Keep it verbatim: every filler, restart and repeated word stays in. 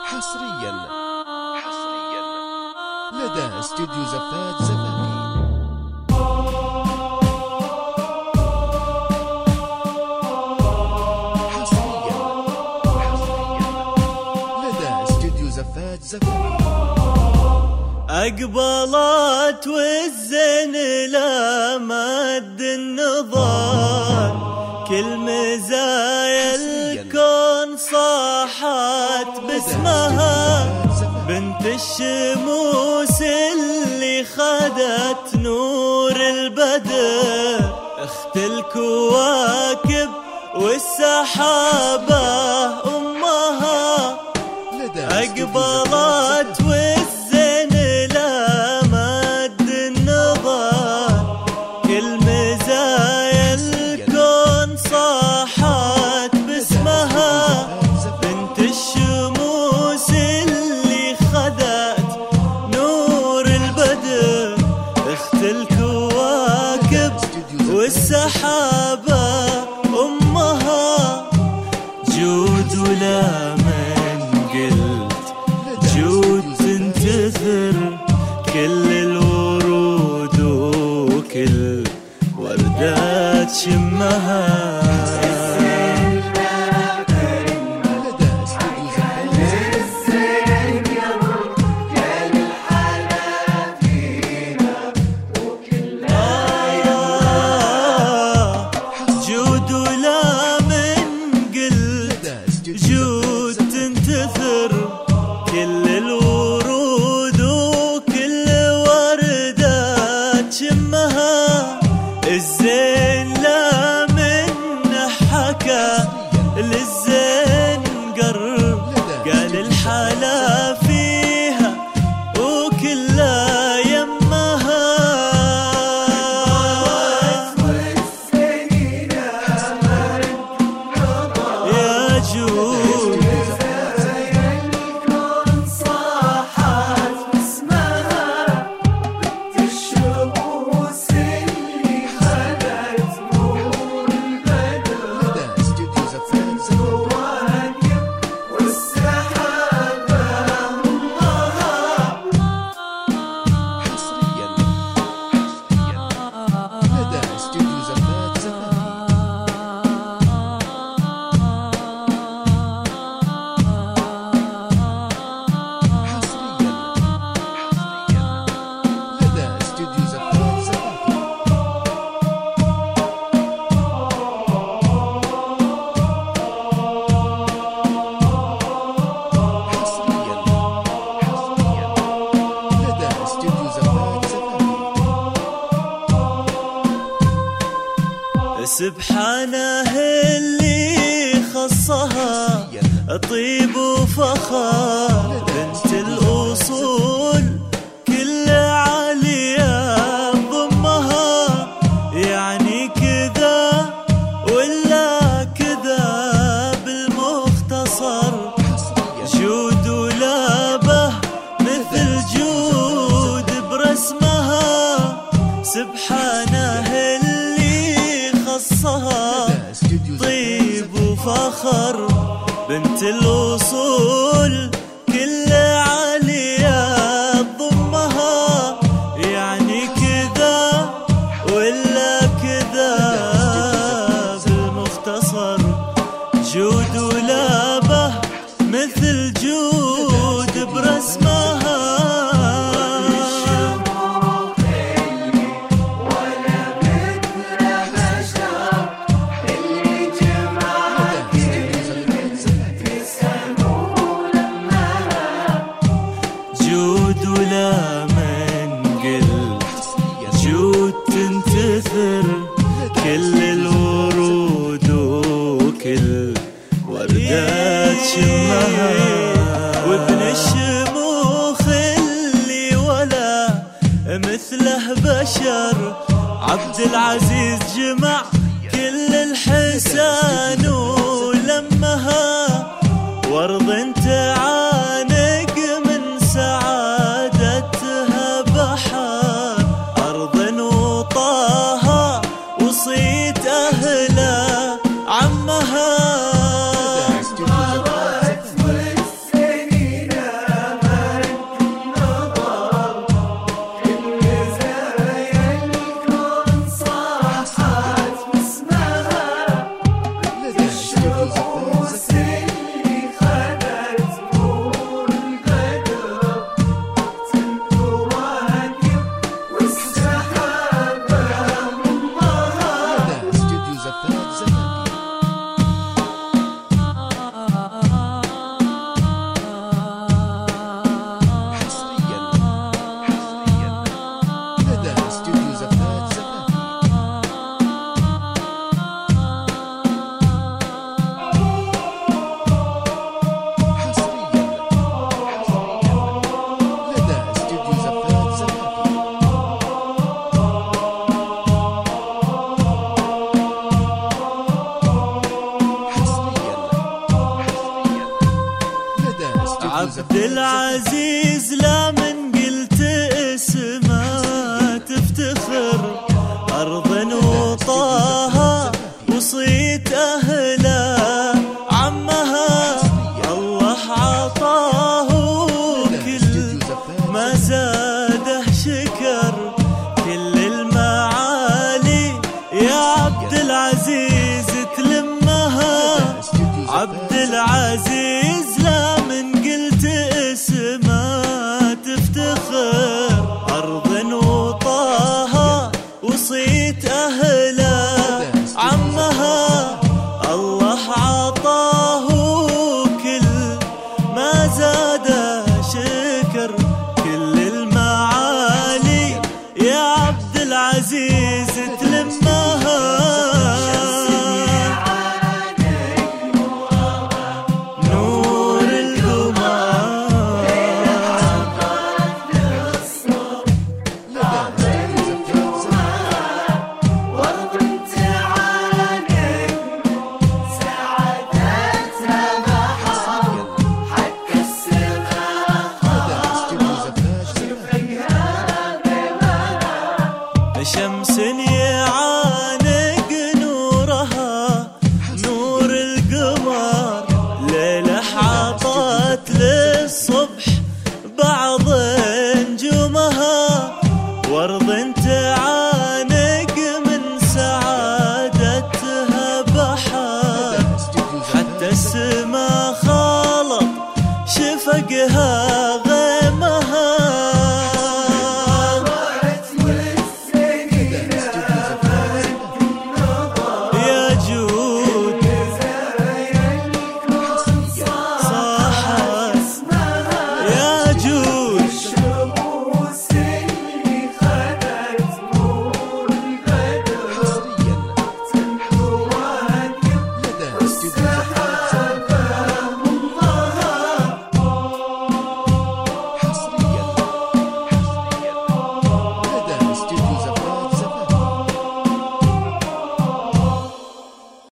حصريا حصريا لدى استوديو زفات زفاتي. أقبلت والزين لا مد النظر، كل مزايا الكون صاحت باسمها، بنت الشموس اللي خدت نور البدر، اخت الكواكب والسحابة أمها. أقبلت والزين لا مد النظر، كل مزايا الكون صاحت باسمها، بنت الشموس اللي خدت نور البدر، اخت الكواكب والسحابة أمها. جود ولا جود تنتثر كل الورود وكل وردة تشمها. جود ولا من قلت، جود تنتثر كل الورود وكل وردة تشمها. الزين لا من حكى للزين قرب، قال الحلا فيها وكلها يمها. يا جود سبحانه اللي خصها طيب وفخر، بنت الأصول كل عالية ضمها. يعني كذا ولا كذا بالمختصر، جود ولابه مثل جود برسمها. سبحانه طيب وفخر، بنت الأصول كل عالية ضمها. يعني كذا ولا كذا بالمختصر، جود ولابه مثل جود برسمها. جود ولا من قلت، جود تنتثر كل الورود وكل وردة تشمها. وابن الشموخ اللي ولا مثله بشر، عبد العزيز جمع كل الحسان ولمها. وارض تعانق من سعادتها بحر، أرض وطاها وصيت أهلها عمها. مرت والسنين عبد العزيز لا من قلت اسمه تفتخر أرض وطاها وصيت أهله عمها الله عطاه كل ما زاده شكر كل المعالي يا عبد العزيز تلمها عبد العزيز لا من قلت اسمه تفتخر أرض وطاها وصيت أهله عمها الله عطاه كل ما زاد شكر كل المعالي يا عبد العزيز تلمها نور القمر وارض تعانق سعادتها بحر حتى السماء شمس يعانق نورها نور القمر ليلة حاطت للصبح بعض نجومها وارض تعانق من سعادتها بحر حتى السما خلط شفقها